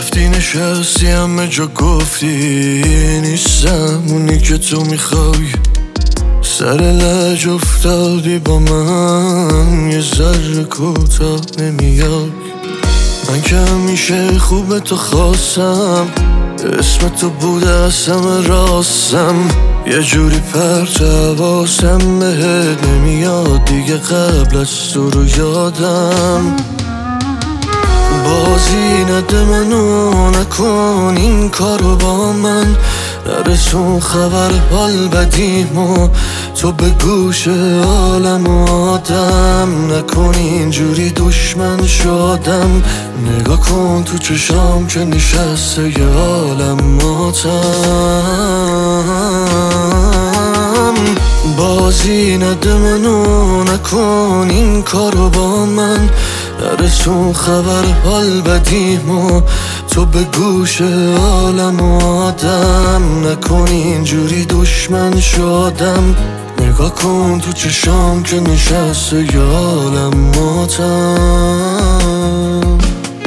رفتی نشستی همه جا گفتی نیستم اونی که تو میخوای، سر لج افتادی با من، یه ذره کوتاه نمیای. من که همیشه خوب تو خواستم، اسم تو بوده از همه راستم، یه جوری پرت حواسم بهت نمیاد دیگه، قبل از تو رو یادم. بازی نده منو، نکن این کارو با من، نرسون خبر حال بدیمو تو به گوش عالم و آدم، نکن اینجوری دشمن شدم، نگاه کن تو چشام که نشسته یه عالم ماتم. بازی نده منو، نکن این کارو با من، نرسون خبر حال بدیمو تو به گوش عالم و آدم، نکن اینجوری دشمن شدم، نگاه کن تو چشام که نشسته یه عالم ماتم.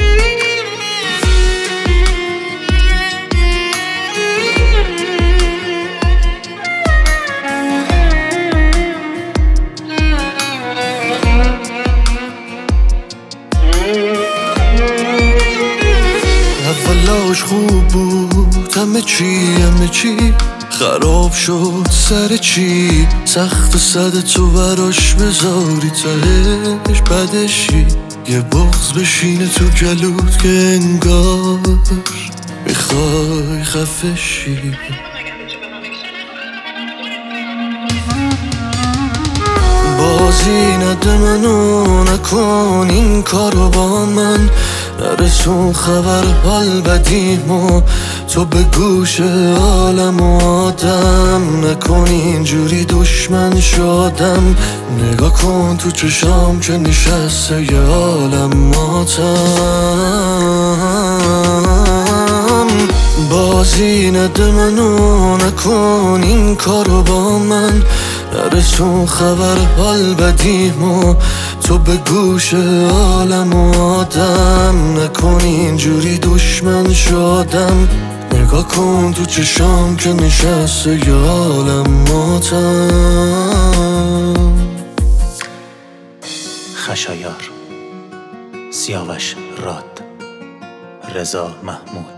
اولاش خوب بود، همه چی خراب شد، سر چی سخت صد تو براش بذاری تهش بدشی، یه بغض بشینه تو گلوت که انگار میخوای خفشی. بازی نده منو، نکن این کارو با من، نرسون خبر حال بدیمو تو به گوش عالم و آدم، نکن اینجوری دشمن شدم، نگاه کن تو چشام که نشسته یه عالم ماتم. بازی نده منو، نکن این کارو با من، نرسون خبر حال بدیمو تو به گوش عالم و آدم، نکن اینجوری دشمن شدم، نگاه کن تو چشام که نشسته یه عالم ماتم. خشایار، سیاوش راد، رضا محمود.